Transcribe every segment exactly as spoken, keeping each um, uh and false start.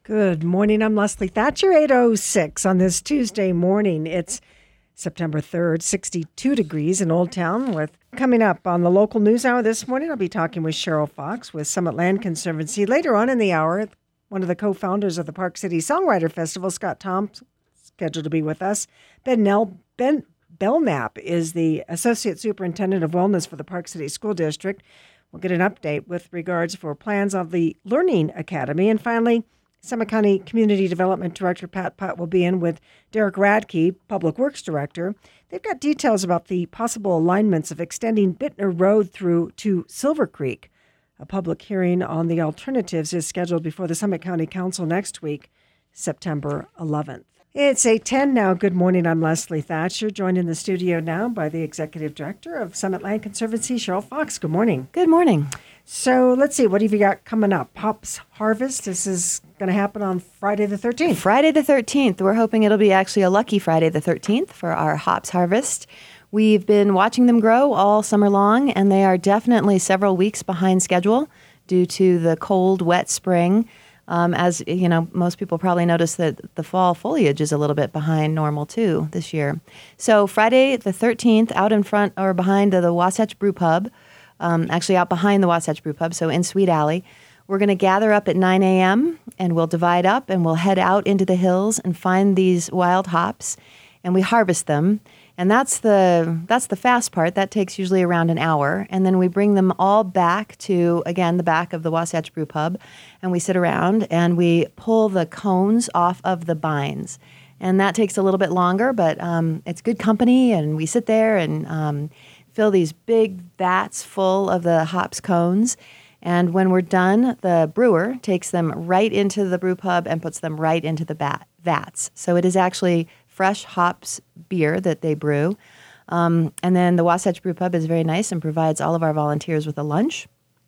Good morning. I'm Leslie Thatcher, eight oh six on this Tuesday morning. It's September third, sixty-two degrees in Old Town. With coming up on the local news hour this morning, I'll be talking with Cheryl Fox with Summit Land Conservancy. Later on in the hour, one of the co-founders of the Park City Songwriter Festival, Scott Thompson, scheduled to be with us. Ben, Nell, ben Belknap is the Associate Superintendent of Wellness for the Park City School District. We'll get an update with regards for plans of the Learning Academy. And finally, Summit County Community Development Director Pat Putt will be in with Derek Radke, Public Works Director. They've got details about the possible alignments of extending Bittner Road through to Silver Creek. A public hearing on the alternatives is scheduled before the Summit County Council next week, September eleventh. It's eight ten now. Good morning. I'm Leslie Thatcher, joined in the studio now by the Executive Director of Summit Land Conservancy, Cheryl Fox. Good morning. Good morning. So let's see, what have you got coming up? Hops Harvest, this is going to happen on Friday the thirteenth. Friday the thirteenth. We're hoping it'll be actually a lucky Friday the thirteenth for our hops harvest. We've been watching them grow all summer long, and they are definitely several weeks behind schedule due to the cold, wet spring. Um, as you know, most people probably notice that the fall foliage is a little bit behind normal too this year. So Friday the thirteenth, out in front or behind the, the Wasatch Brew Pub, um, actually out behind the Wasatch Brew Pub, so in Sweet Alley, we're going to gather up at nine a.m. and we'll divide up and we'll head out into the hills and find these wild hops, and we harvest them. And that's the that's the fast part. That takes usually around an hour. And then we bring them all back to, again, the back of the Wasatch Brew Pub, and we sit around and we pull the cones off of the bines. And that takes a little bit longer, but um, it's good company, and we sit there and um, fill these big vats full of the hops cones. And when we're done, the brewer takes them right into the brew pub and puts them right into the bat, vats. So it is actually fresh hops beer that they brew. Um, and then the Wasatch Brew Pub is very nice and provides all of our volunteers with a lunch.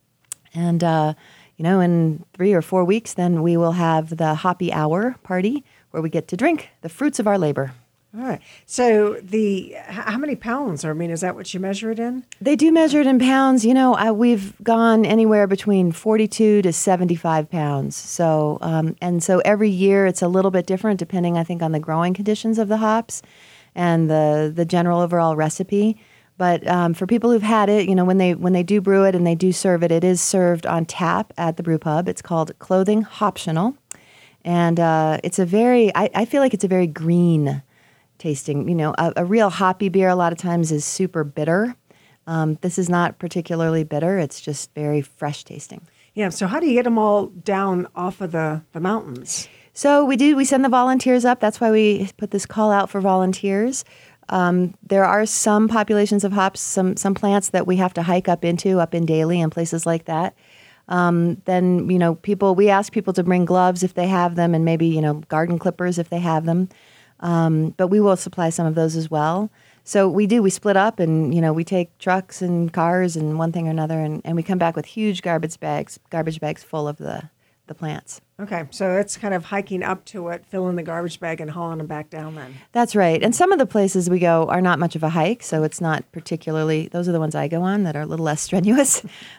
And, uh, you know, in three or four weeks, then we will have the Hoppy Hour party where we get to drink the fruits of our labor. All right. So the how many pounds? I mean, is that what you measure it in? They do measure it in pounds. You know, uh, we've gone anywhere between forty-two to seventy-five pounds. So, um, and so every year it's a little bit different depending, I think, on the growing conditions of the hops and the the general overall recipe. But um, for people who've had it, you know, when they when they do brew it and they do serve it, it is served on tap at the brew pub. It's called Clothing Hoptional, and uh, it's a very I, I feel like it's a very green tasting. You know, a, a real hoppy beer a lot of times is super bitter. Um, this is not particularly bitter. It's just very fresh tasting. Yeah. So how do you get them all down off of the, the mountains? So we do. We send the volunteers up. That's why we put this call out for volunteers. Um, there are some populations of hops, some some plants that we have to hike up into, up in Daly and places like that. Um, then, you know, people, we ask people to bring gloves if they have them, and maybe, you know, garden clippers if they have them. Um, but we will supply some of those as well. So we do, we split up and, you know, we take trucks and cars and one thing or another, and, and we come back with huge garbage bags, garbage bags full of the, the plants. Okay, so it's kind of hiking up to it, filling the garbage bag and hauling them back down then. That's right. And some of the places we go are not much of a hike, so it's not particularly, those are the ones I go on that are a little less strenuous.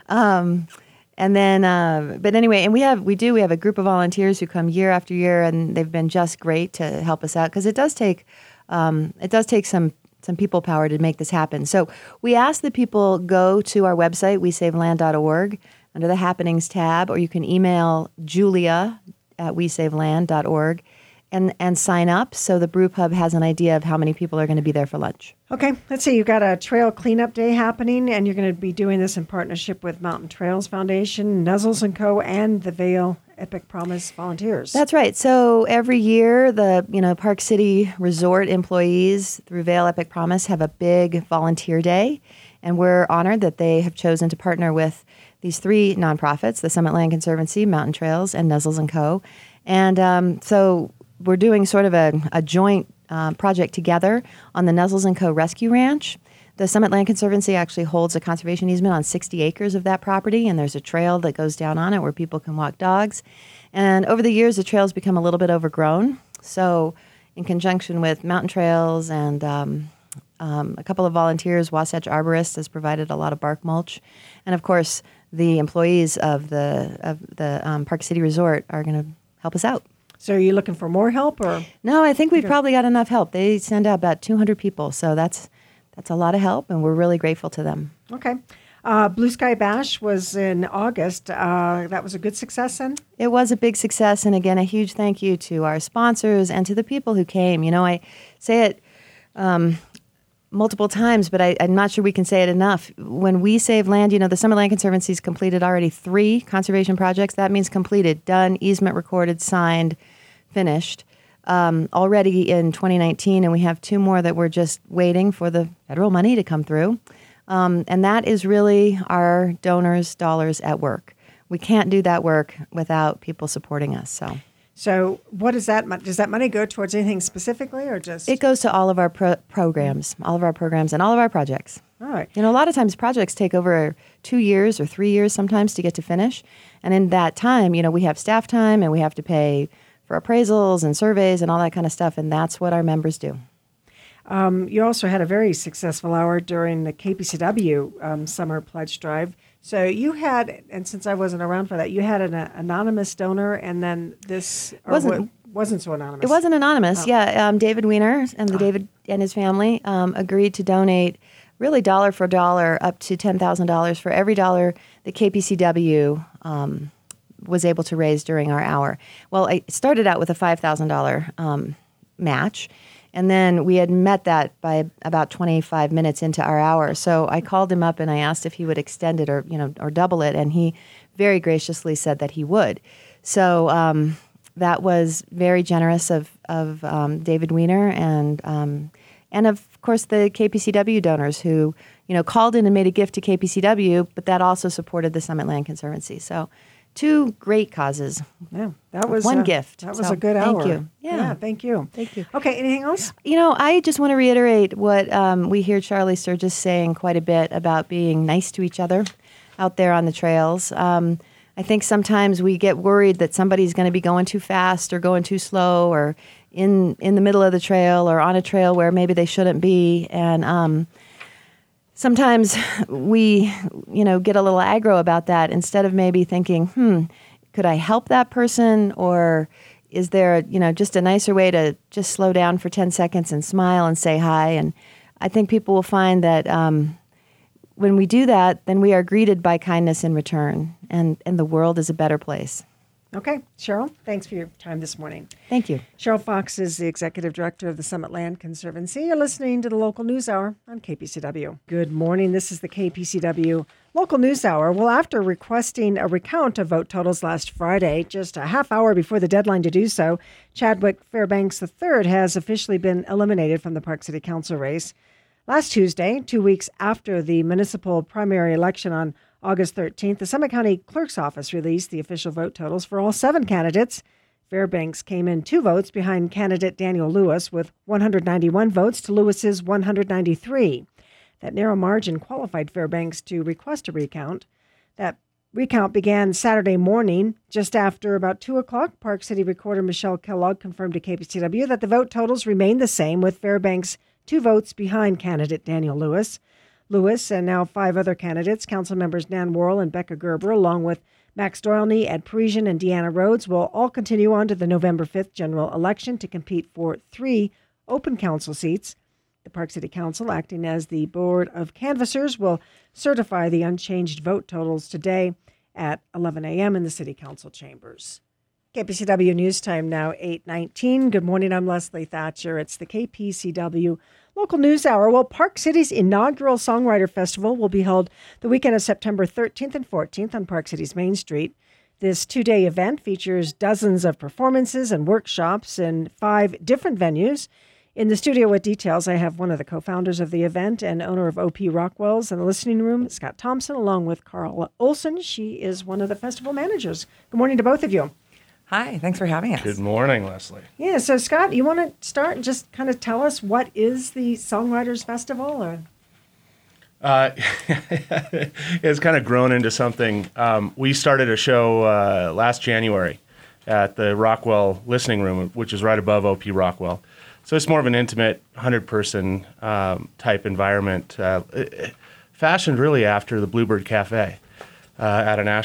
um, And then, uh, but anyway, and we have, we do, we have a group of volunteers who come year after year, and they've been just great to help us out, because it does take, um, it does take some, some people power to make this happen. So we ask that people go to our website, we save land dot org, under the Happenings tab, or you can email Julia at we save land dot org and, and sign up so the brew pub has an idea of how many people are going to be there for lunch. Okay, let's see. You've got a trail cleanup day happening, and you're going to be doing this in partnership with Mountain Trails Foundation, Nuzzles and Co., and the Vail Epic Promise volunteers. That's right. So every year, the you know Park City Resort employees through Vail Epic Promise have a big volunteer day, and we're honored that they have chosen to partner with these three nonprofits: the Summit Land Conservancy, Mountain Trails, and Nuzzles and Co. And um, so we're doing sort of a, a joint uh, project together on the Nuzzles and Co. Rescue Ranch. The Summit Land Conservancy actually holds a conservation easement on sixty acres of that property, and there's a trail that goes down on it where people can walk dogs. And over the years, the trail's become a little bit overgrown. So in conjunction with Mountain Trails and um, um, a couple of volunteers, Wasatch Arborists has provided a lot of bark mulch. And of course, the employees of the of the um, Park City Resort are going to help us out. So are you looking for more help, or? No, I think we've probably got enough help. They send out about two hundred people, so that's that's a lot of help, and we're really grateful to them. Okay. Uh, Blue Sky Bash was in August. Uh, that was a good success then? It was a big success, and again, a huge thank you to our sponsors and to the people who came. You know, I say it um, multiple times, but I, I'm not sure we can say it enough. When we save land, you know, the Summit Land Conservancy's completed already three conservation projects. That means completed, done, easement recorded, signed, finished um, already in twenty nineteen, and we have two more that we're just waiting for the federal money to come through. Um, and that is really our donors' dollars at work. We can't do that work without people supporting us. So, so what does that mon- does that money go towards anything specifically, or just it goes to all of our pro- programs, all of our programs, and all of our projects. All right. You know, a lot of times projects take over two years or three years sometimes to get to finish, and in that time, you know, we have staff time and we have to pay for appraisals and surveys and all that kind of stuff, and that's what our members do. Um, you also had a very successful hour during the K P C W um, Summer Pledge Drive. So you had, and since I wasn't around for that, you had an uh, anonymous donor, and then this or Wasn't- wa- wasn't so anonymous. It wasn't anonymous. Oh. Yeah, um, David Weiner and the David and his family um, agreed to donate really dollar for dollar up to ten thousand dollars for every dollar that K P C W um, was able to raise during our hour. Well, I started out with a five thousand dollars um, match, and then we had met that by about twenty-five minutes into our hour. So I called him up and I asked if he would extend it or, you know, or double it, and he very graciously said that he would. So um, that was very generous of of um, David Weiner and um, and of course the K P C W donors who, you know, called in and made a gift to K P C W, but that also supported the Summit Land Conservancy. So two great causes. Yeah, that was one uh, gift. That was So, a good thank hour. you. Yeah. thank you. Thank you. Okay, anything else? You know, I just want to reiterate what um, we hear Charlie Sturgis saying quite a bit about being nice to each other out there on the trails. Um, I think sometimes we get worried that somebody's going to be going too fast or going too slow or in in the middle of the trail or on a trail where maybe they shouldn't be. And um, sometimes we, you know, get a little aggro about that instead of maybe thinking, hmm, could I help that person, or is there, you know, just a nicer way to just slow down for ten seconds and smile and say hi? And I think people will find that um, when we do that, then we are greeted by kindness in return, and, and the world is a better place. Okay, Cheryl, thanks for your time this morning. Thank you. Cheryl Fox is the Executive Director of the Summit Land Conservancy. You're listening to the Local News Hour on K P C W. Good morning. This is the K P C W Local News Hour. Well, after requesting a recount of vote totals last Friday, just a half hour before the deadline to do so, Chadwick Fairbanks the third has officially been eliminated from the Park City Council race. Last Tuesday, two weeks after the municipal primary election on August thirteenth, the Summit County Clerk's Office released the official vote totals for all seven candidates. Fairbanks came in two votes behind candidate Daniel Lewis with one hundred ninety-one votes to Lewis's one hundred ninety-three. That narrow margin qualified Fairbanks to request a recount. That recount began Saturday morning. Just after about two o'clock, Park City Recorder Michelle Kellogg confirmed to K P C W that the vote totals remained the same, with Fairbanks two votes behind candidate Daniel Lewis. Lewis and now five other candidates, council members Nan Worrell and Becca Gerber, along with Max Doylny, Ed Parisian, and Deanna Rhodes, will all continue on to the November fifth general election to compete for three open council seats. The Park City Council, acting as the board of canvassers, will certify the unchanged vote totals today at eleven a.m. in the City Council chambers. K P C W News Time now, eight nineteen. Good morning, I'm Leslie Thatcher. It's the K P C W Local News Hour. Well, Park City's inaugural Songwriter Festival will be held the weekend of September thirteenth and fourteenth on Park City's Main Street. This two-day event features dozens of performances and workshops in five different venues. In the studio with details, I have one of the co-founders of the event and owner of O P Rockwell's in the listening room, Scott Thompson, along with Carla Olson. She is one of the festival managers. Good morning to both of you. Hi, thanks for having us. Good morning, Leslie. Yeah, so Scott, you want to start and just kind of tell us what is the Songwriters Festival? Or? Uh, it's kind of grown into something. Um, we started a show uh, last January at the Rockwell Listening Room, which is right above O P Rockwell. So it's more of an intimate, hundred-person um, type environment, uh, fashioned really after the Bluebird Cafe uh, out of Nashville.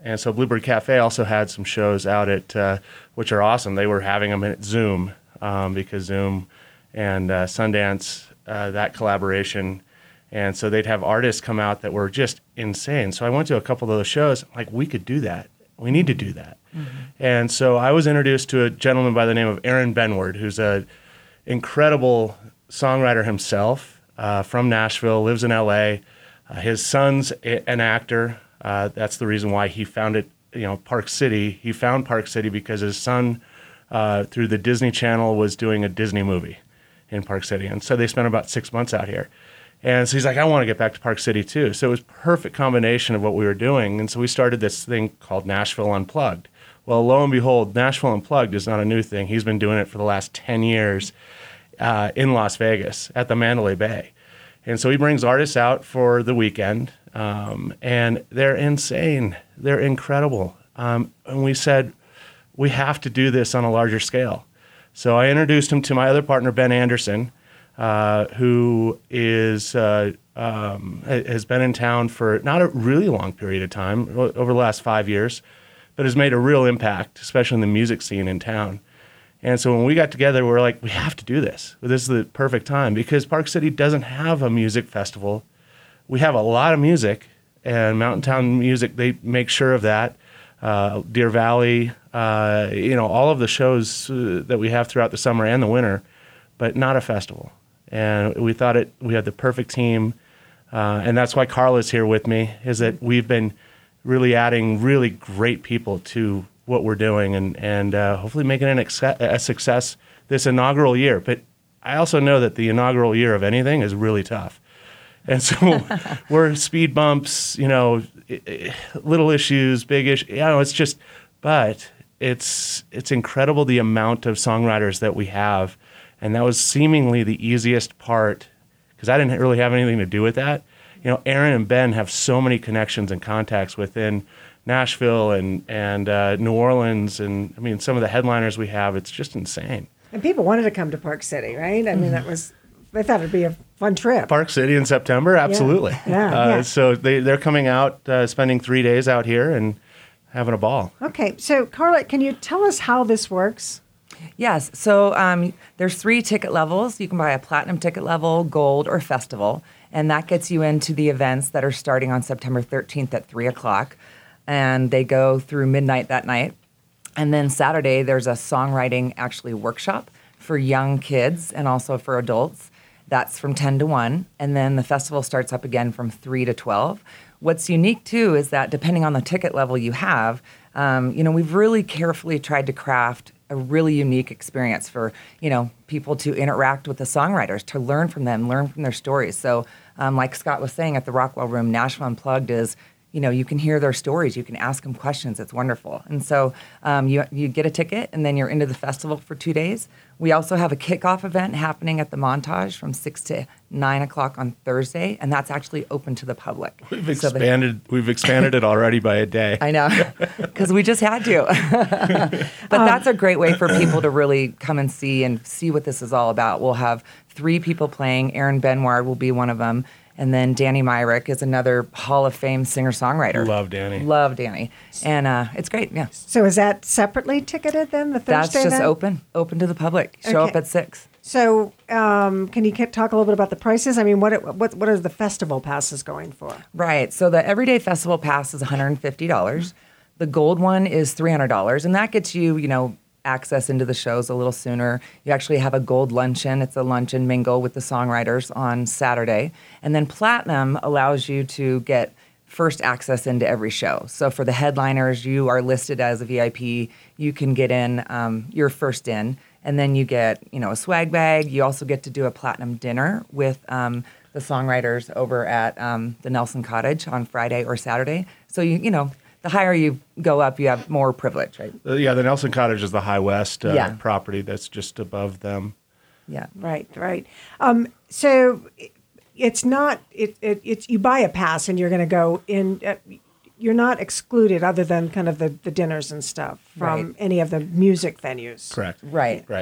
And so Bluebird Cafe also had some shows out at, uh, which are awesome. They were having them at Zoom um, because Zoom and uh, Sundance, uh, that collaboration. And so they'd have artists come out that were just insane. So I went to a couple of those shows. Like, we could do that. We need to do that. Mm-hmm. And so I was introduced to a gentleman by the name of Aaron Benward, who's an incredible songwriter himself uh, from Nashville, lives in L A. Uh, his son's a- an actor. Uh, that's the reason why he founded, you know, Park City. He found Park City because his son, uh, through the Disney Channel, was doing a Disney movie in Park City. And so they spent about six months out here. And so he's like, I want to get back to Park City too. So it was a perfect combination of what we were doing. And so we started this thing called Nashville Unplugged. Well, lo and behold, Nashville Unplugged is not a new thing. He's been doing it for the last ten years uh, in Las Vegas at the Mandalay Bay. And so he brings artists out for the weekend, um, and they're insane. They're incredible. Um, and we said, we have to do this on a larger scale. So I introduced him to my other partner, Ben Anderson, uh, who is uh, um, has been in town for not a really long period of time, over the last five years, but has made a real impact, especially in the music scene in town. And so when we got together, we were like, we have to do this. This is the perfect time because Park City doesn't have a music festival. We have a lot of music, and Mountain Town Music, they make sure of that. Uh, Deer Valley, uh, you know, all of the shows uh, that we have throughout the summer and the winter, but not a festival. And we thought it. We had the perfect team, uh, and that's why Carla's here with me, is that we've been really adding really great people to what we're doing, and and uh, hopefully making it ex- a success this inaugural year. But I also know that the inaugural year of anything is really tough, and so we're speed bumps, you know, little issues, big issues. You know, it's just, but it's it's incredible the amount of songwriters that we have, and that was seemingly the easiest part because I didn't really have anything to do with that. You know, Aaron and Ben have so many connections and contacts within Nashville and and uh, New Orleans, and I mean some of the headliners we have. It's just insane. And people wanted to come to Park City, right? I mean, that was they thought it'd be a fun trip. Park City in September, absolutely. Yeah, yeah, uh, yeah. So they they're coming out, uh, spending three days out here and having a ball. Okay, so Carla, can you tell us how this works? Yes. So um, there's three ticket levels. You can buy a platinum ticket level, gold, or festival, and that gets you into the events that are starting on September thirteenth at three o'clock. And they go through midnight that night. And then Saturday, there's a songwriting actually workshop for young kids and also for adults. That's from ten to one. And then the festival starts up again from three to twelve. What's unique, too, is that depending on the ticket level you have, um, you know, we've really carefully tried to craft a really unique experience for, you know, people to interact with the songwriters, to learn from them, learn from their stories. So um, like Scott was saying at the Rockwell Room, Nashville Unplugged is, you know, you can hear their stories. You can ask them questions. It's wonderful. And so um, you you get a ticket, and then you're into the festival for two days. We also have a kickoff event happening at the Montage from six to nine o'clock on Thursday, and that's actually open to the public. We've So the- expanded. we've expanded it already by a day. I know, because we just had to. But that's a great way for people to really come and see and see what this is all about. We'll have three people playing. Aaron Benward will be one of them. And then Danny Myrick is another Hall of Fame singer-songwriter. Love Danny. Love Danny. And uh, it's great, yeah. So is that separately ticketed then, the Thursday That's just then? open, open to the public. Show up Okay. at six. So um, can you talk a little bit about the prices? I mean, what it, what what are the festival passes going for? Right. So the Everyday Festival Pass is one hundred fifty dollars. The gold one is three hundred dollars, and that gets you, you know, access into the shows a little sooner. You actually have a gold luncheon. It's a luncheon mingle with the songwriters on Saturday. And then platinum allows you to get first access into every show. So for the headliners, you are listed as a V I P. You can get in, um, you're first in, and then you get, you know, a swag bag. You also get to do a platinum dinner with um, the songwriters over at um, the Nelson Cottage on Friday or Saturday. So, you you know, the higher you go up, you have more privilege, right? Uh, yeah, the Nelson Cottage is the High West uh, Yeah. property that's just above them. Yeah. Right, right. Um, so it- it's not it, it it's you buy a pass and you're going to go in. Uh, you're not excluded other than kind of the, the dinners and stuff from Right. any of the music venues. Correct. Right. Right.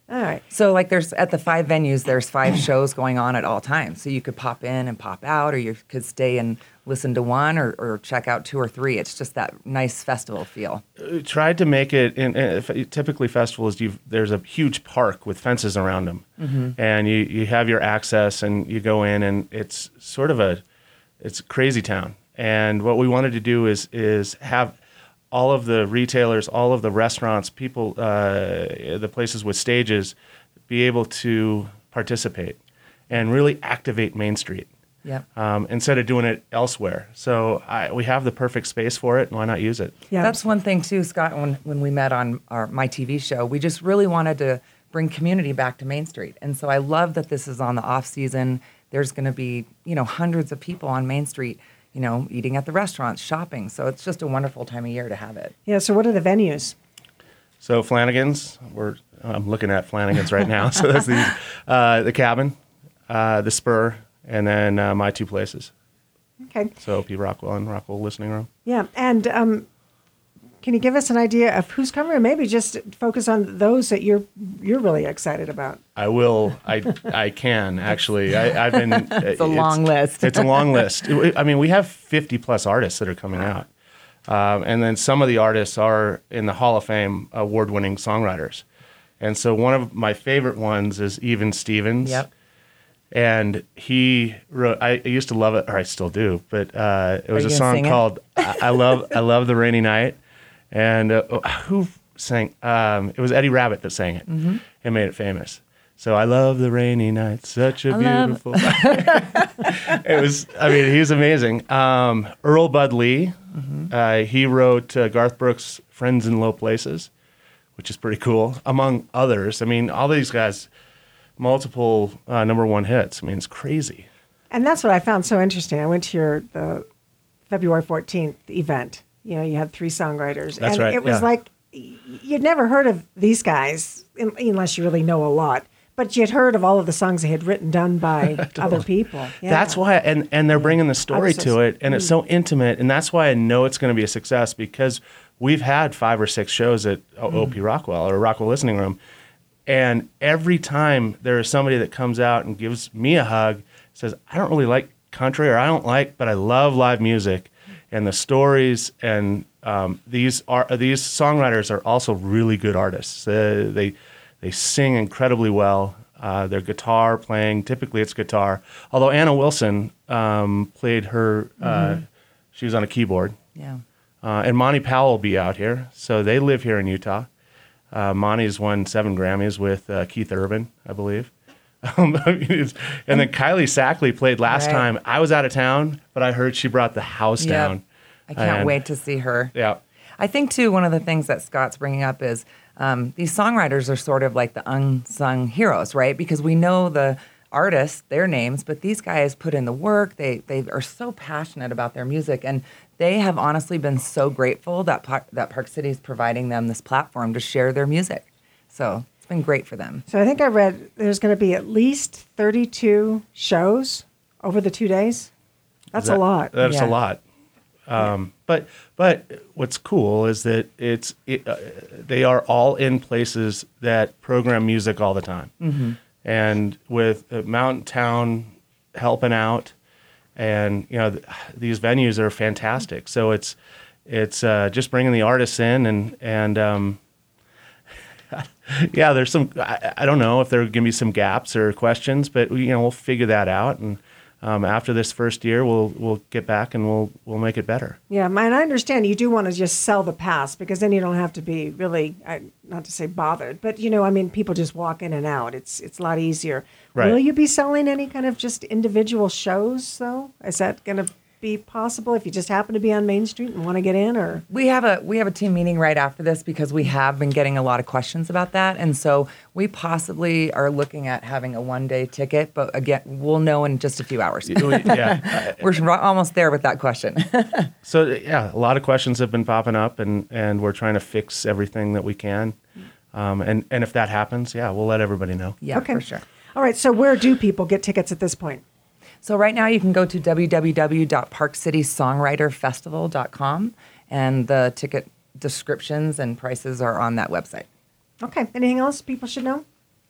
All right. So like there's at the five venues, there's five shows going on at all times. So you could pop in and pop out, or you could stay and listen to one or, or check out two or three. It's just that nice festival feel. We tried to make it, in, in, typically festivals, you've, there's a huge park with fences around them. Mm-hmm. And you, you have your access and you go in and it's sort of a, it's a crazy town. And what we wanted to do is is have all of the retailers, all of the restaurants, people, uh, the places with stages, be able to participate and really activate Main Street. Yep. Um, instead of doing it elsewhere. So I, we have the perfect space for it, and why not use it? Yeah. That's one thing too, Scott, when, when we met on our my T V show, we just really wanted to bring community back to Main Street. And so I love that this is on the off season. There's going to be, you know, hundreds of people on Main Street, you know, eating at the restaurants, shopping. So it's just a wonderful time of year to have it. Yeah, so what are the venues? So Flanagan's, we're I'm looking at Flanagan's right now. So that's the uh, the Cabin, uh, the Spur, and then uh, my two places. Okay. So P. Rockwell and Rockwell Listening Room. Yeah, and um, can you give us an idea of who's coming? Or maybe just focus on those that you're you're really excited about. I will. I I can actually. I, I've been. It's a long list. It's a long list. I mean, we have fifty plus artists that are coming out, um, and then some of the artists are in the Hall of Fame award-winning songwriters. And so one of my favorite ones is Even Stevens. Yep. And he wrote. I, I used to love it, or I still do. But uh, it was Are a you gonna song sing it? called I, "I Love I Love the Rainy Night," and uh, who sang? Um, it was Eddie Rabbitt that sang it Mm-hmm. and made it famous. So I love the rainy night, such a I love- beautiful. It was. I mean, he was amazing. Um, Earl Bud Lee. Mm-hmm. Uh, he wrote uh, Garth Brooks' "Friends in Low Places," which is pretty cool, among others. I mean, all these guys, multiple uh, number one hits. I mean, it's crazy. And that's what I found so interesting. I went to your the February fourteenth event. You know, you had three songwriters. That's and right, it was yeah. like y- you'd never heard of these guys un- unless you really know a lot. But you'd heard of all of the songs they had written done by other people. Yeah. That's why, and, and they're bringing the story was so- to it, and it's so intimate, and that's why I know it's going to be a success, because we've had five or six shows at O P Rockwell or Rockwell Listening Room, and every time there is somebody that comes out and gives me a hug, says, I don't really like country, or I don't like, but I love live music, and the stories, and um, these are these songwriters are also really good artists. Uh, they they sing incredibly well. Uh, their guitar playing, typically it's guitar. Although Anna Wilson um, played her, uh, she was on a keyboard. Yeah. Uh, and Monty Powell will be out here. So they live here in Utah. Uh, Monty's won seven Grammys with uh, Keith Urban, I believe. Um, I mean, it's- and then Kylie Sackley played last Right. time. I was out of town, but I heard she brought the house Yep. down. I can't And- wait to see her. Yeah. I think, too, one of the things that Scott's bringing up is um, these songwriters are sort of like the unsung heroes, right? Because we know the artists, their names, but these guys put in the work. They they are so passionate about their music, and they have honestly been so grateful that Park, that Park City is providing them this platform to share their music. So it's been great for them. So I think I read there's going to be at least thirty-two shows over the two days. That's That- a lot. That's Yeah. a lot. Um, but but what's cool is that it's it, uh, they are all in places that program music all the time, mm-hmm. and with uh, Mountain Town helping out, and you know th- these venues are fantastic. So it's it's uh, just bringing the artists in, and and um, yeah, there's some I, I don't know if there are going to be some gaps or questions, but you know we'll figure that out. And Um, after this first year, we'll we'll get back and we'll we'll make it better. Yeah, and I understand you do want to just sell the pass because then you don't have to be really, I, not to say bothered, but you know, I mean, people just walk in and out. It's it's a lot easier. Right. Will you be selling any kind of just individual shows though? Is that going to be possible if you just happen to be on Main Street and want to get in, or? We have a we have a team meeting right after this because we have been getting a lot of questions about that, and so we possibly are looking at having a one day ticket. But again, we'll know in just a few hours. Yeah. We're ro- almost there with that question. So yeah, a lot of questions have been popping up, and, and we're trying to fix everything that we can. Um, and and if that happens, yeah, we'll let everybody know. Yeah, Okay. for sure. All right, so where do people get tickets at this point? So right now you can go to w w w dot park city songwriter festival dot com, and the ticket descriptions and prices are on that website. Okay, anything else people should know?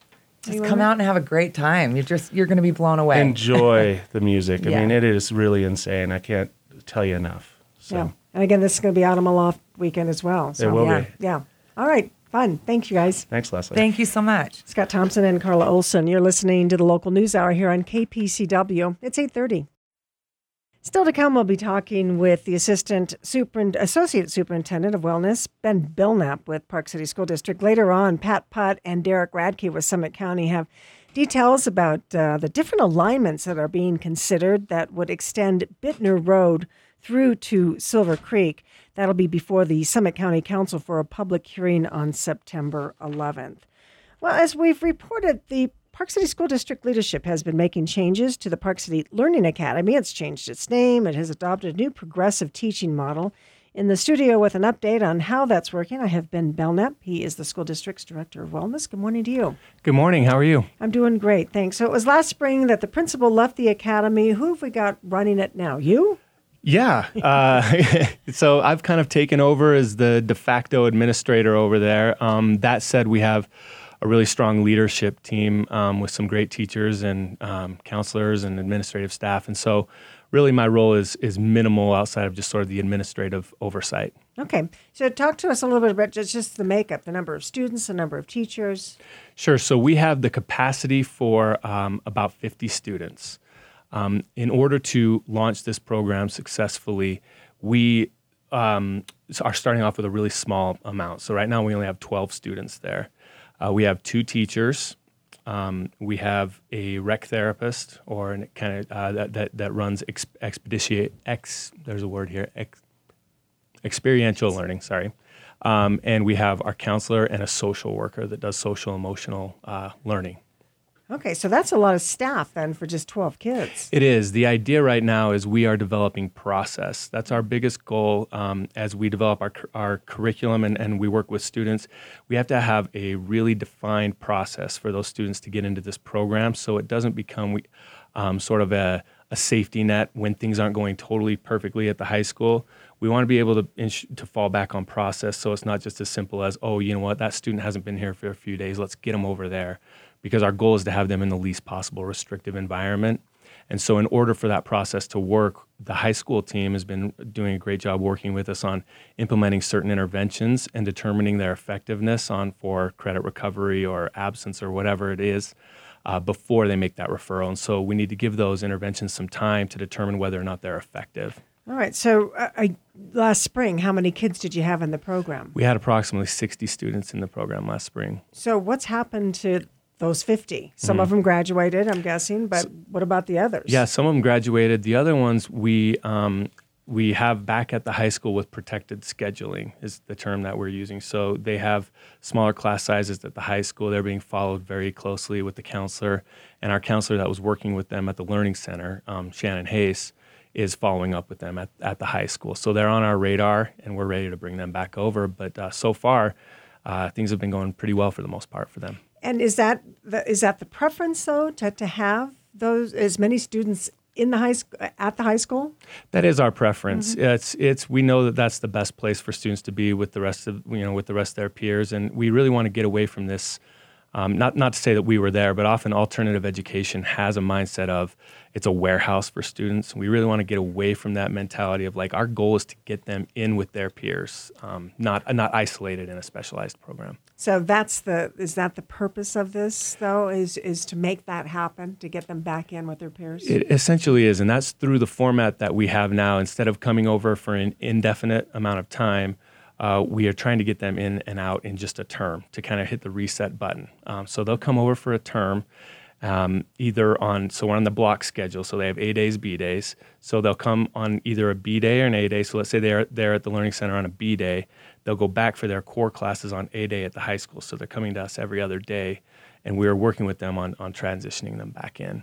Just come out and have a great time. You're just you're going to be blown away. Enjoy the music. I Yeah. mean, it is really insane. I can't tell you enough. So Yeah. And again, this is going to be out on Aloft weekend as well. So, it will yeah. be. yeah. All right. Fun. Thanks, you guys. Thanks, Leslie. Thank you so much. Scott Thompson and Carla Olson. You're listening to the local news hour here on K P C W. It's eight thirty. Still to come, we'll be talking with the Assistant Super, Associate Superintendent of Wellness, Ben Belknap with Park City School District. Later on, Pat Putt and Derek Radke with Summit County have details about uh, the different alignments that are being considered that would extend Bittner Road through to Silver Creek. That'll be before the Summit County Council for a public hearing on September eleventh. Well, as we've reported, the Park City School District leadership has been making changes to the Park City Learning Academy. It's changed its name. It has adopted a new progressive teaching model. In the studio with an update on how that's working, I have Ben Belknap. He is the school district's Director of Wellness. Good morning to you. Good morning. How are you? I'm doing great, thanks. So it was last spring that the principal left the academy. Who have we got running it now? You? Yeah. Uh, so I've kind of taken over as the de facto administrator over there. Um, that said, we have a really strong leadership team um, with some great teachers and um, counselors and administrative staff. And so really my role is is minimal outside of just sort of the administrative oversight. Okay. So talk to us a little bit about just, just the makeup, the number of students, the number of teachers. Sure. So we have the capacity for um, about fifty students. Um, in order to launch this program successfully, we um, are starting off with a really small amount. So right now we only have twelve students there. Uh, we have two teachers. Um, we have a rec therapist, or an kind of uh, that, that that runs ex- expeditiate ex. There's a word here. Ex, experiential learning. Sorry, um, and we have our counselor and a social worker that does social emotional uh, learning. Okay, so that's a lot of staff then for just twelve kids. It is. The idea right now is we are developing process. That's our biggest goal um, as we develop our our curriculum and, and we work with students. We have to have a really defined process for those students to get into this program so it doesn't become we, um, sort of a, a safety net when things aren't going totally perfectly at the high school. We want to be able to ins- to fall back on process so it's not just as simple as, oh, you know what, that student hasn't been here for a few days, let's get them over there. Because our goal is to have them in the least possible restrictive environment. And so in order for that process to work, the high school team has been doing a great job working with us on implementing certain interventions and determining their effectiveness on for credit recovery or absence or whatever it is uh, before they make that referral. And so we need to give those interventions some time to determine whether or not they're effective. All right, so uh, I, last spring, how many kids did you have in the program? We had approximately sixty students in the program last spring. So what's happened to those fifty? Some mm. of them graduated, I'm guessing, but what about the others? Yeah, some of them graduated. The other ones we um, we have back at the high school with protected scheduling is the term that we're using. So they have smaller class sizes at the high school. They're being followed very closely with the counselor. And our counselor that was working with them at the Learning Center, um, Shannon Hayes, is following up with them at, at the high school. So they're on our radar, and we're ready to bring them back over. But uh, so far, uh, things have been going pretty well for the most part for them. And is that the, is that the preference, though, to, to have those as many students in the high sc- at the high school? That is our preference. Mm-hmm. It's it's we know that that's the best place for students to be with the rest of you know with the rest of their peers, and we really want to get away from this. Um, not not to say that we were there, but often alternative education has a mindset of it's a warehouse for students. We really want to get away from that mentality of like our goal is to get them in with their peers, um, not not isolated in a specialized program. So that's the is that the purpose of this though? Is is to make that happen, to get them back in with their peers? It essentially is, and that's through the format that we have now. Instead of coming over for an indefinite amount of time, Uh, we are trying to get them in and out in just a term to kind of hit the reset button. Um, so they'll come over for a term, um, either on, so we're on the block schedule, so they have A days, B days. So they'll come on either a B day or an A day. So let's say they're there at the Learning Center on a B day. They'll go back for their core classes on A day at the high school. So they're coming to us every other day, and we're working with them on, on transitioning them back in.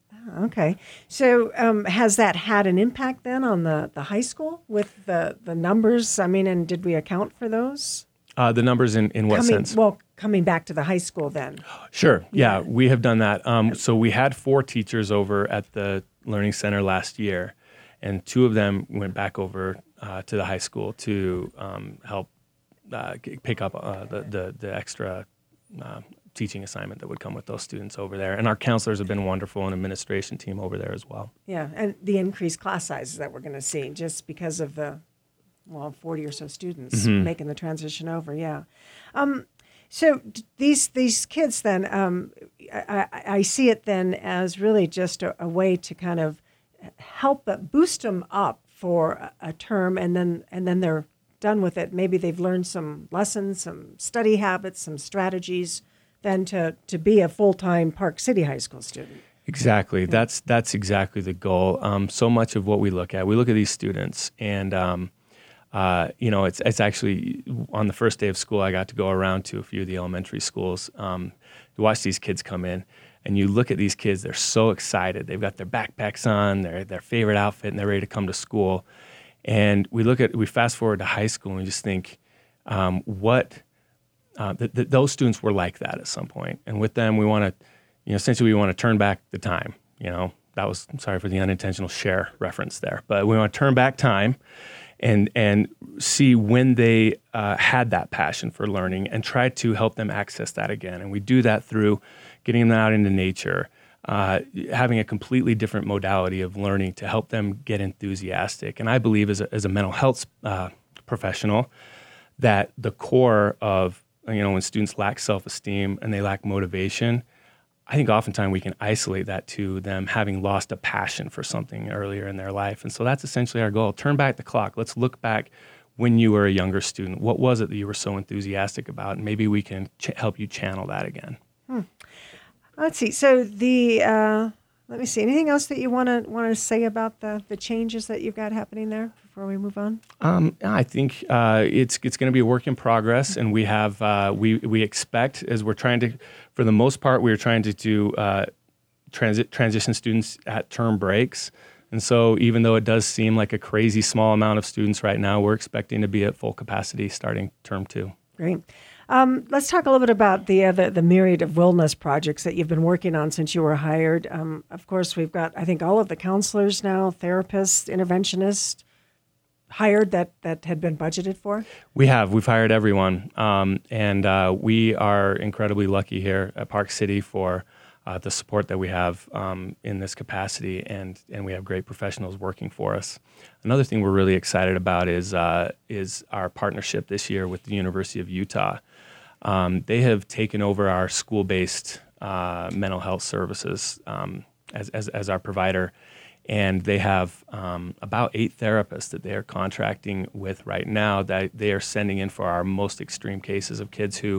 Okay. So um, has that had an impact then on the, the high school with the, the numbers? I mean, and did we account for those? Uh, the numbers in, in what coming, sense? Well, coming back to the high school then. Sure. Yeah, yeah. We have done that. Um, so we had four teachers over at the Learning Center last year, and two of them went back over uh, to the high school to um, help uh, pick up uh, the, the, the extra uh, teaching assignment that would come with those students over there. And our counselors have been wonderful, and administration team over there as well. Yeah, and the increased class sizes that we're going to see just because of the, well, forty or so students Mm-hmm. making the transition over, yeah. Um, so d- these these kids then, um, I, I, I see it then as really just a, a way to kind of help uh, boost them up for a, a term, and then and then they're done with it. Maybe they've learned some lessons, some study habits, some strategies, then to, to be a full-time Park City High School student. Exactly. That's that's exactly the goal. Um, so much of what we look at, we look at these students, and um, uh, you know, it's it's actually on the first day of school, I got to go around to a few of the elementary schools um, to watch these kids come in. And you look at these kids; they're so excited. They've got their backpacks on, their their favorite outfit, and they're ready to come to school. And we look at, we fast forward to high school, and we just think, um, what, uh, th- th- those students were like that at some point. And with them, we want to, you know, essentially we want to turn back the time. You know, that was, I'm sorry for the unintentional share reference there, but we want to turn back time and and see when they uh, had that passion for learning and try to help them access that again. And we do that through getting them out into nature, Uh, having a completely different modality of learning to help them get enthusiastic. And I believe as a, as a mental health uh, professional that the core of, you know, when students lack self-esteem and they lack motivation, I think oftentimes we can isolate that to them having lost a passion for something earlier in their life. And so that's essentially our goal. Turn back the clock. Let's look back when you were a younger student. What was it that you were so enthusiastic about? And maybe we can ch- help you channel that again. Hmm. Let's see. So the uh, let me see. Anything else that you want to want to say about the, the changes that you've got happening there before we move on? Um, I think uh, it's it's going to be a work in progress, and we have uh, we we expect as we're trying to, for the most part, we're trying to do uh, transit transition students at term breaks, and so even though it does seem like a crazy small amount of students right now, we're expecting to be at full capacity starting term two. Great. Um, let's talk a little bit about the, uh, the the myriad of wellness projects that you've been working on since you were hired. Um, of course, we've got, I think, all of the counselors now, therapists, interventionists hired that, that had been budgeted for. We have. We've hired everyone. Um, and uh, we are incredibly lucky here at Park City for uh, the support that we have um, in this capacity, and, and we have great professionals working for us. Another thing we're really excited about is uh, is our partnership this year with the University of Utah. Um, they have taken over our school-based uh, mental health services um, as, as as our provider, and they have um, about eight therapists that they are contracting with right now that they are sending in for our most extreme cases of kids who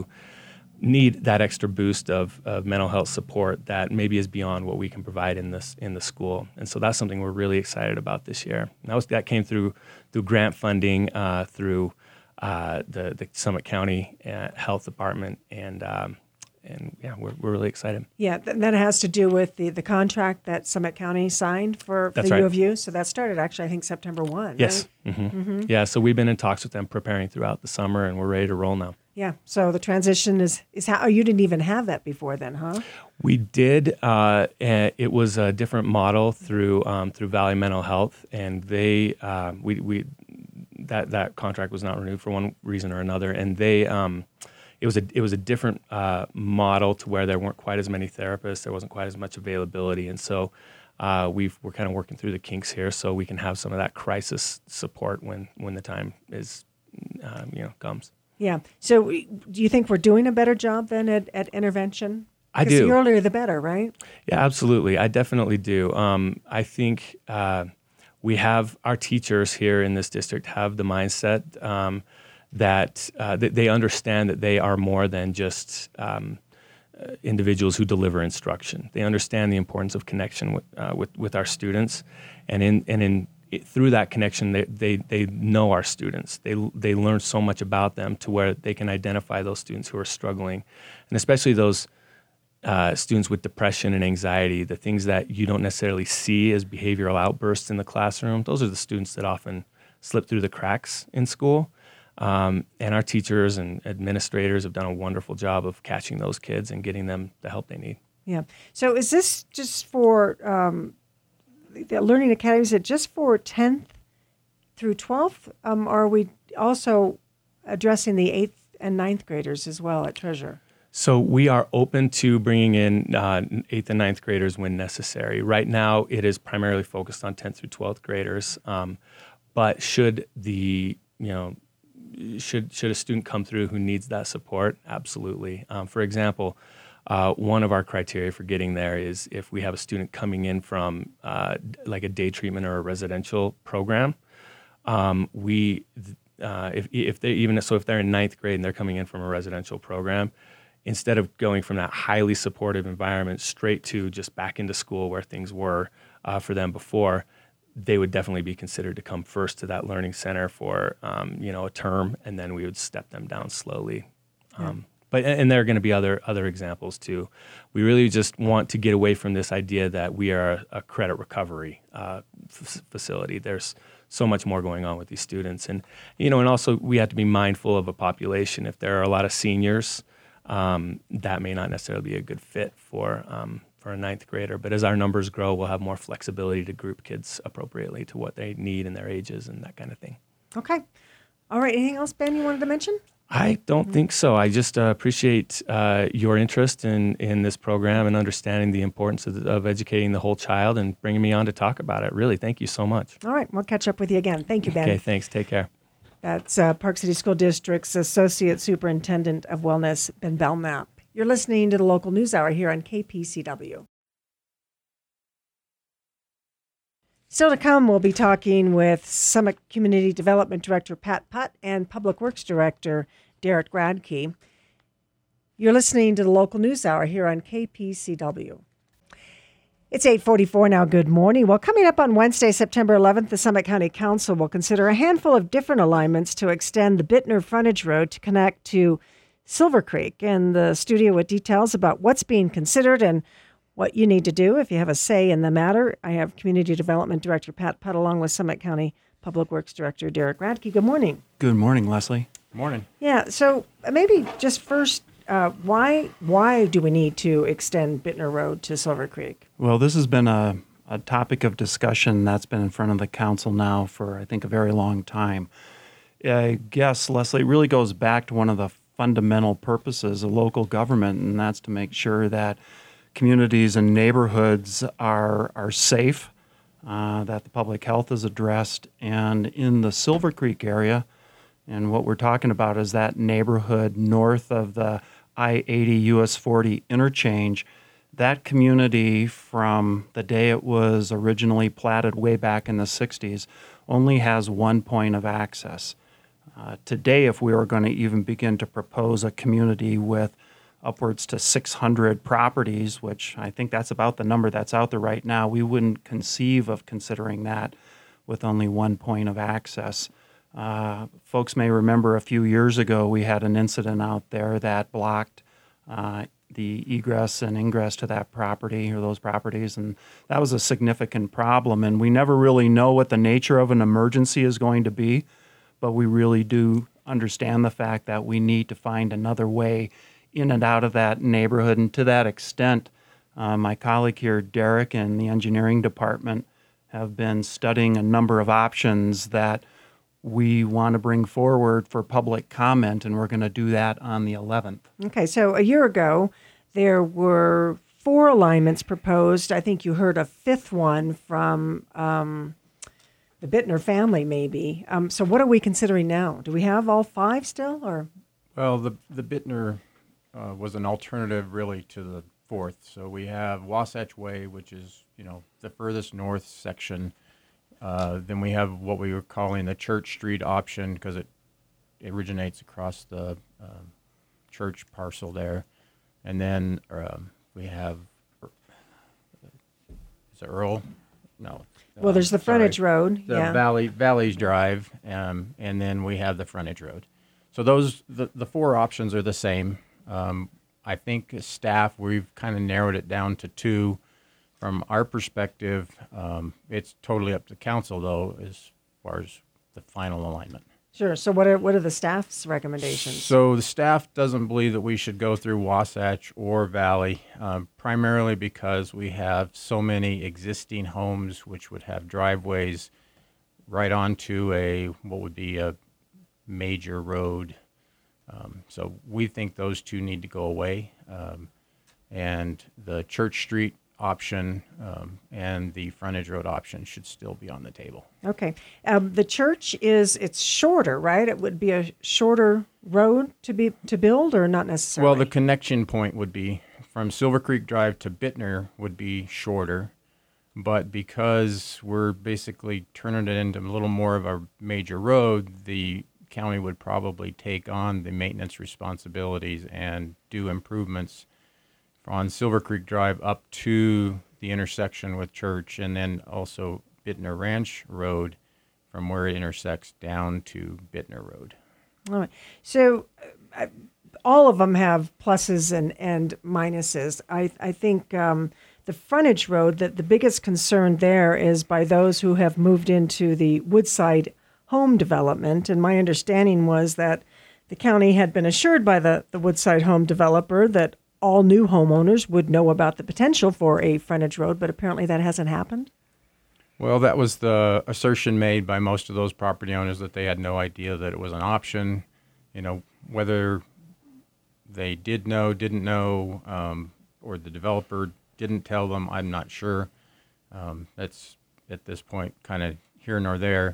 need that extra boost of, of mental health support that maybe is beyond what we can provide in this in the school. And so that's something we're really excited about this year. And that was that came through through grant funding uh, through uh, the the Summit County uh, Health Department, and um, and yeah, we're we're really excited. Yeah, th- that has to do with the, the contract that Summit County signed for, for That's the right. U of U. So that started actually, I think, September first. Yes. Right? Mm-hmm. Mm-hmm. Yeah. So we've been in talks with them, preparing throughout the summer, and we're ready to roll now. Yeah. So the transition is is how, oh, you didn't even have that before then, huh? We did. Uh, and it was a different model through um, through Valley Mental Health, and they uh, we we that that contract was not renewed for one reason or another, and they um, it was a it was a different uh, model to where there weren't quite as many therapists, there wasn't quite as much availability, and so uh, we've we're kind of working through the kinks here so we can have some of that crisis support when when the time is um, you know comes. Yeah. So we- do you think we're doing a better job then at, at intervention? I 'Cause do. The earlier the better, right? Yeah, absolutely. I definitely do. Um, I think uh, we have our teachers here in this district have the mindset um, that uh, th- they understand that they are more than just um, uh, individuals who deliver instruction. They understand the importance of connection with uh, with, with our students, and in and in it, through that connection, they, they they know our students. They they learn so much about them to where they can identify those students who are struggling, and especially those. Uh, students with depression and anxiety, the things that you don't necessarily see as behavioral outbursts in the classroom, those are the students that often slip through the cracks in school. Um, and our teachers and administrators have done a wonderful job of catching those kids and getting them the help they need. Yeah. So is this just for um, the Learning Academy? Is it just for tenth through twelfth? Um, or are we also addressing the eighth and ninth graders as well at Treasure? So we are open to bringing in uh, eighth and ninth graders when necessary. Right now, it is primarily focused on tenth through twelfth graders. Um, but should the, you know, should should a student come through who needs that support, absolutely. Um, for example, uh, one of our criteria for getting there is if we have a student coming in from uh, like a day treatment or a residential program, um, we uh, if if they even so if they're in ninth grade and they're coming in from a residential program, instead of going from that highly supportive environment straight to just back into school where things were uh, for them before, they would definitely be considered to come first to that learning center for um, you know a term, and then we would step them down slowly. Yeah. Um, but and there are going to be other other examples too. We really just want to get away from this idea that we are a, a credit recovery uh, f- facility. There's so much more going on with these students, and you know, and also we have to be mindful of a population. If there are a lot of seniors, Um, that may not necessarily be a good fit for um, for a ninth grader. But as our numbers grow, we'll have more flexibility to group kids appropriately to what they need and their ages and that kind of thing. Okay. All right. Anything else, Ben, you wanted to mention? I don't think so. I just uh, appreciate uh, your interest in, in this program and understanding the importance of, of educating the whole child and bringing me on to talk about it. Really, thank you so much. All right. We'll catch up with you again. Thank you, Ben. Okay, thanks. Take care. That's uh, Park City School District's Associate Superintendent of Wellness, Ben Belknap. You're listening to the Local News Hour here on K P C W. Still to come, we'll be talking with Summit Community Development Director Pat Putt and Public Works Director Derek Radke. You're listening to the Local News Hour here on K P C W. It's eight forty-four now. Good morning. Well, coming up on Wednesday, September eleventh, the Summit County Council will consider a handful of different alignments to extend the Bittner Frontage Road to connect to Silver Creek. And the studio with details about what's being considered and what you need to do if you have a say in the matter. I have Community Development Director Pat Putt along with Summit County Public Works Director Derek Radke. Good morning. Good morning, Leslie. Morning. Yeah, so maybe just first, uh, why why do we need to extend Bittner Road to Silver Creek? Well, this has been a, a topic of discussion that's been in front of the council now for, I think, a very long time. I guess, Leslie, it really goes back to one of the fundamental purposes of local government, and that's to make sure that communities and neighborhoods are are safe, uh, that the public health is addressed, and in the Silver Creek area, and what we're talking about is that neighborhood north of the I eighty U S forty interchange. That community, from the day it was originally platted way back in the sixties, only has one point of access. Uh, today, if we were going to even begin to propose a community with upwards to six hundred properties, which I think that's about the number that's out there right now, we wouldn't conceive of considering that with only one point of access. Uh, folks may remember a few years ago we had an incident out there that blocked uh, the egress and ingress to that property or those properties, and that was a significant problem. And we never really know what the nature of an emergency is going to be, but we really do understand the fact that we need to find another way in and out of that neighborhood. And to that extent, uh, my colleague here, Derek, and the engineering department have been studying a number of options that we want to bring forward for public comment, and we're going to do that on the eleventh. Okay, so a year ago, there were four alignments proposed. I think you heard a fifth one from um, the Bittner family, maybe. Um, so what are we considering now? Do we have all five still, or? Well, the the Bittner uh, was an alternative, really, to the fourth. So we have Wasatch Way, which is, you know, the furthest north section. Uh, then we have what we were calling the Church Street option because it, it originates across the uh, church parcel there. And then um, we have, is it Earl? No. Well, there's the sorry. frontage road. The yeah. Valley Valleys Drive, um, and then we have the frontage road. So those the, the four options are the same. Um, I think as staff, we've kind of narrowed it down to two. From our perspective, um, it's totally up to council, though, as far as the final alignment. Sure. So what are what are the staff's recommendations? So the staff doesn't believe that we should go through Wasatch or Valley, um, primarily because we have so many existing homes which would have driveways right onto a what would be a major road Um, so we think those two need to go away. Um, and the Church Street option um, and the frontage road option should still be on the table. Okay. Um, the church is, it's shorter, right? It would be a shorter road to be to build, or not necessarily? Well, the connection point would be from Silver Creek Drive to Bittner would be shorter, but because we're basically turning it into a little more of a major road, the county would probably take on the maintenance responsibilities and do improvements on Silver Creek Drive up to the intersection with Church, and then also Bittner Ranch Road from where it intersects down to Bittner Road. All right. So uh, all of them have pluses and, and minuses. I, I think um, the frontage road, that the biggest concern there is by those who have moved into the Woodside home development. And my understanding was that the county had been assured by the, the Woodside home developer that all new homeowners would know about the potential for a frontage road, but apparently that hasn't happened. Well, that was the assertion made by most of those property owners, that they had no idea that it was an option. You know, whether they did know, didn't know, um, or the developer didn't tell them, I'm not sure. Um, that's at this point kind of here nor there.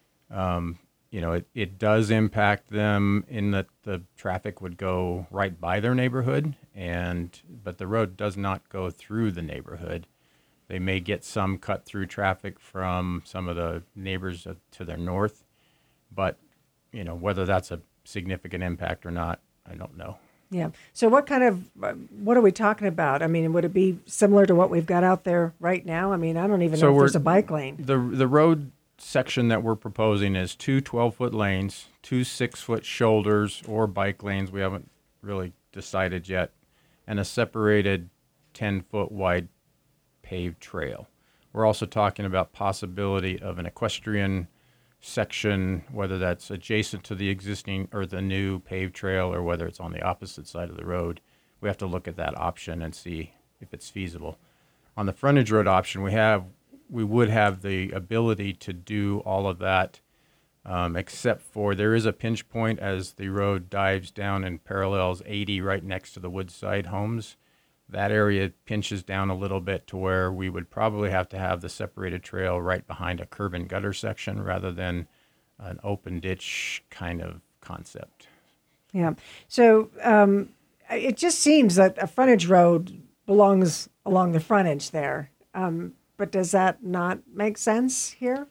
Um, you know, it, it does impact them in that the traffic would go right by their neighborhood, and but the road does not go through the neighborhood. They may get some cut-through traffic from some of the neighbors to their north, but, you know, whether that's a significant impact or not, I don't know. Yeah. So what kind of, uh, what are we talking about? I mean, would it be similar to what we've got out there right now? I mean, I don't even So know if we're- there's a bike lane. The the road section that we're proposing is two twelve-foot lanes, two six-foot shoulders or bike lanes, we haven't really decided yet, and a separated ten-foot wide paved trail. We're also talking about possibility of an equestrian section, whether that's adjacent to the existing or the new paved trail, or whether it's on the opposite side of the road. We have to look at that option and see if it's feasible. On the frontage road option, we have we would have the ability to do all of that, um, except for there is a pinch point as the road dives down and parallels eighty right next to the Woodside homes. That area pinches down a little bit to where we would probably have to have the separated trail right behind a curb and gutter section rather than an open ditch kind of concept. Yeah. So um, it just seems that a frontage road belongs along the frontage there. Um, but does that not make sense here?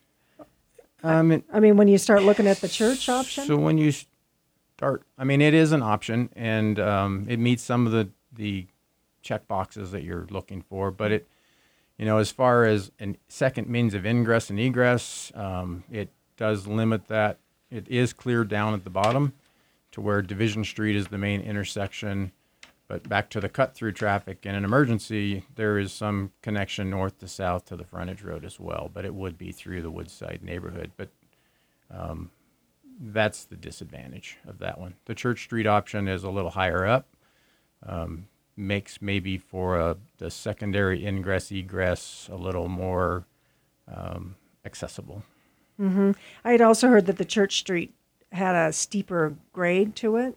Um, it, I mean, when you start looking at the church option? So when you start, I mean, it is an option, and um, it meets some of the, the check boxes that you're looking for. But it, you know, as far as a second means of ingress and egress, um, it does limit that. It is clear down at the bottom to where Division Street is the main intersection. But back to the cut-through traffic in an emergency, there is some connection north to south to the frontage road as well, but it would be through the Woodside neighborhood. But um, that's the disadvantage of that one. The Church Street option is a little higher up, um, makes maybe for a, the secondary ingress egress a little more um, accessible. Mm-hmm. I had also heard that the Church Street had a steeper grade to it.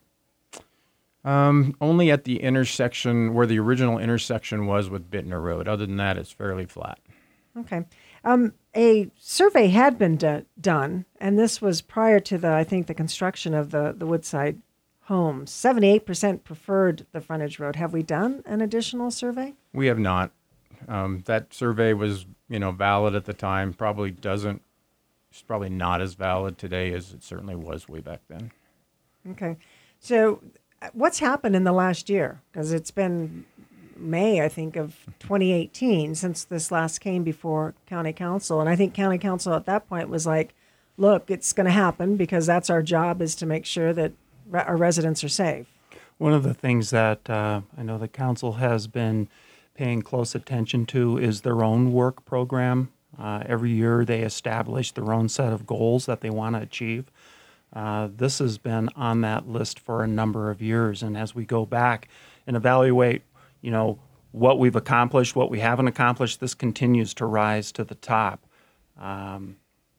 Um, only at the intersection where the original intersection was with Bittner Road. Other than that, it's fairly flat. Okay. Um, a survey had been do- done, and this was prior to the, I think, the construction of the, the Woodside homes. seventy-eight percent preferred the frontage road. Have we done an additional survey? We have not. Um, that survey was, you know, valid at the time. Probably doesn't. It's probably not as valid today as it certainly was way back then. Okay. So what's happened in the last year? Because it's been May, I think, of twenty eighteen since this last came before County Council. And I think County Council at that point was like, look, it's going to happen because that's our job, is to make sure that re- our residents are safe. One of the things that uh, I know the council has been paying close attention to is their own work program. Uh, every year they establish their own set of goals that they want to achieve. Uh, this has been on that list for a number of years, and as we go back and evaluate, you know, what we've accomplished, what we haven't accomplished, this continues to rise to the top. Um,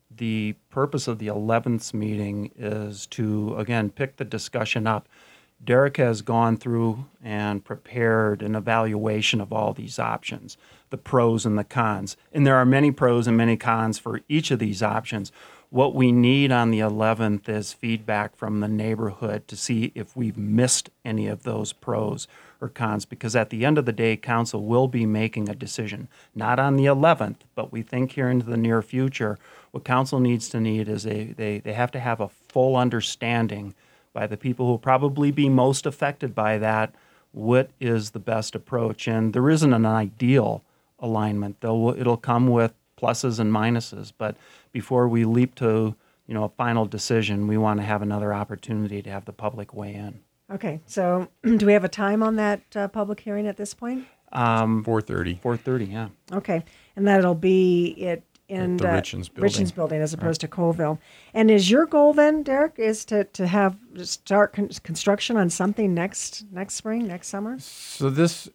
the purpose of the eleventh meeting is to, again, pick the discussion up. Derek has gone through and prepared an evaluation of all these options, the pros and the cons. And there are many pros and many cons for each of these options. What we need on the eleventh is feedback from the neighborhood to see if we've missed any of those pros or cons, because at the end of the day, council will be making a decision, not on the eleventh, but we think here into the near future, what council needs to need is a, they, they have to have a full understanding by the people who will probably be most affected by that, what is the best approach. And there isn't an ideal alignment, though it'll come with pluses and minuses, but before we leap to, you know, a final decision, we want to have another opportunity to have the public weigh in. Okay, so do we have a time on that uh, public hearing at this point? Um, four thirty. four thirty, yeah. Okay, and that'll be it in At the uh, Richens building. Richens building as opposed to Colville. And is your goal then, Derek, is to, to have start con- construction on something next next spring, next summer? So this,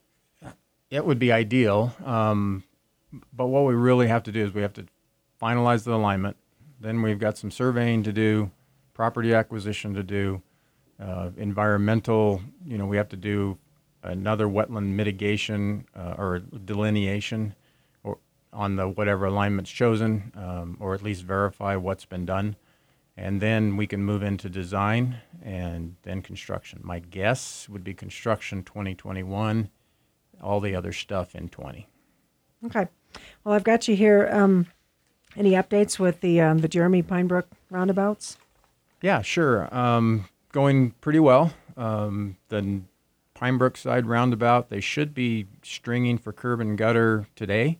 it would be ideal, um, but what we really have to do is we have to finalize the alignment. Then we've got some surveying to do, property acquisition to do, uh, environmental, you know, we have to do another wetland mitigation uh, or delineation or on the whatever alignment's chosen, um, or at least verify what's been done. And then we can move into design and then construction. My guess would be construction twenty twenty-one, all the other stuff in twenty. Okay. Well, I've got you here. Um, any updates with the um, the Jeremy Pinebrook roundabouts? Yeah, sure. Um, going pretty well. Um, the Pinebrook side roundabout, they should be stringing for curb and gutter today.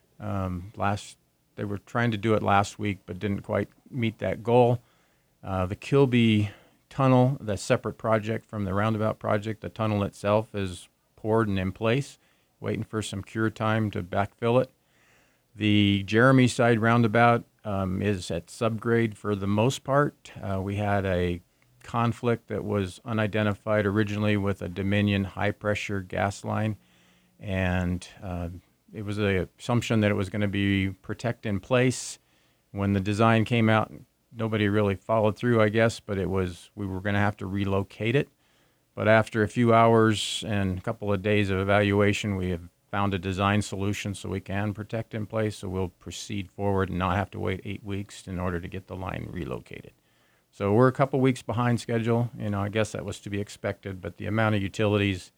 Um, last They were trying to do it last week, but didn't quite meet that goal. Uh, the Kilby Tunnel, the separate project from the roundabout project, the tunnel itself is poured and in place, waiting for some cure time to backfill it. The Jeremy side roundabout um, is at subgrade for the most part. Uh, we had a conflict that was unidentified originally with a Dominion high-pressure gas line, and uh, it was an assumption that it was going to be protect in place. When the design came out, nobody really followed through, I guess, but it was we were going to have to relocate it. But after a few hours and a couple of days of evaluation, we have found a design solution so we can protect in place, so we'll proceed forward and not have to wait eight weeks in order to get the line relocated. So we're a couple weeks behind schedule. You know, I guess that was to be expected, but the amount of utilities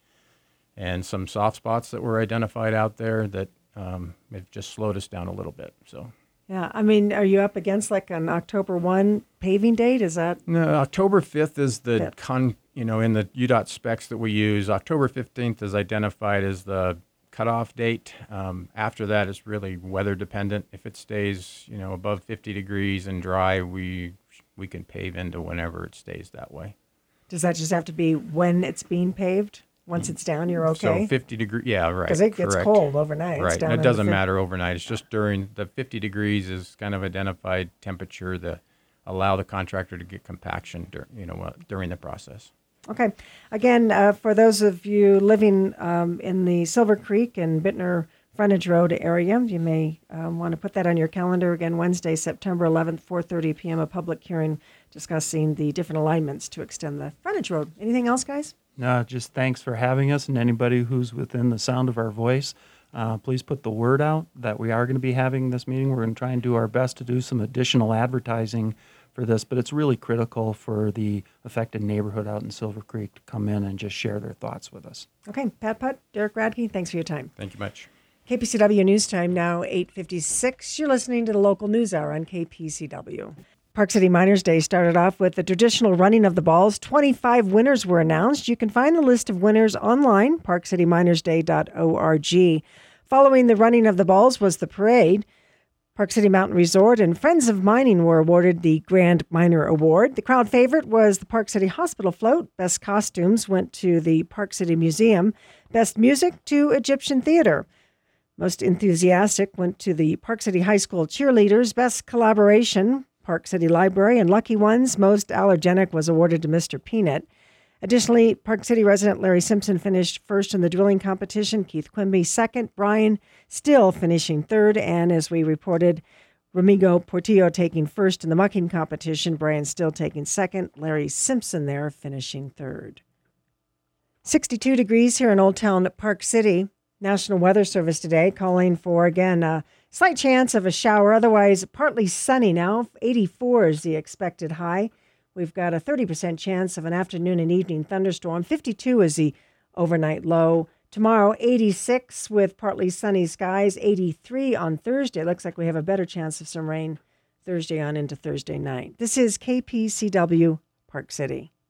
and some soft spots that were identified out there that um, have just slowed us down a little bit. So, Yeah, I mean, are you up against like an October first paving date? Is that? no, October fifth is the Fifth. con. You know, in the U DOT specs that we use, October fifteenth is identified as the cutoff date. Um, after that, it's really weather dependent. If it stays, you know, above fifty degrees and dry, we we can pave into whenever it stays that way. Does that just have to be when it's being paved? Once it's down, you're okay? So fifty degree, yeah, right. Because it gets correct. cold overnight. It's Right, down and in it the doesn't fif- matter overnight. It's just during the fifty degrees is kind of identified temperature that allow the contractor to get compaction, dur- you know, uh, during the process. Okay. Again, uh, for those of you living um, in the Silver Creek and Bittner Frontage Road area, you may um, want to put that on your calendar. Again, Wednesday, September eleventh, four thirty p.m., a public hearing discussing the different alignments to extend the frontage road. Anything else, guys? No, just thanks for having us, and anybody who's within the sound of our voice, uh, please put the word out that we are going to be having this meeting. We're going to try and do our best to do some additional advertising for this, but it's really critical for the affected neighborhood out in Silver Creek to come in and just share their thoughts with us. Okay. Pat Putt, Derek Radke, thanks for your time. Thank you much. K P C W News Time now, eight fifty-six. You're listening to the local news hour on K P C W. Park City Miners Day started off with the traditional running of the balls. twenty-five winners were announced. You can find the list of winners online, park city miners day dot org. Following the running of the balls was the parade. Park City Mountain Resort and Friends of Mining were awarded the Grand Miner Award. The crowd favorite was the Park City Hospital Float. Best costumes went to the Park City Museum. Best music to Egyptian Theater. Most enthusiastic went to the Park City High School cheerleaders. Best collaboration, Park City Library, and lucky ones, most allergenic was awarded to Mister Peanut. Additionally, Park City resident Larry Simpson finished first in the drilling competition, Keith Quimby second, Brian Still finishing third, and as we reported, Ramigo Portillo taking first in the mucking competition. Brian Still taking second. Larry Simpson there finishing third. sixty-two degrees here in Old Town Park City. National Weather Service today calling for, again, a slight chance of a shower. Otherwise, partly sunny now. eighty-four is the expected high. We've got a thirty percent chance of an afternoon and evening thunderstorm. fifty-two is the overnight low. Tomorrow, eighty-six with partly sunny skies. eighty-three on Thursday. Looks like we have a better chance of some rain Thursday on into Thursday night. This is K P C W Park City.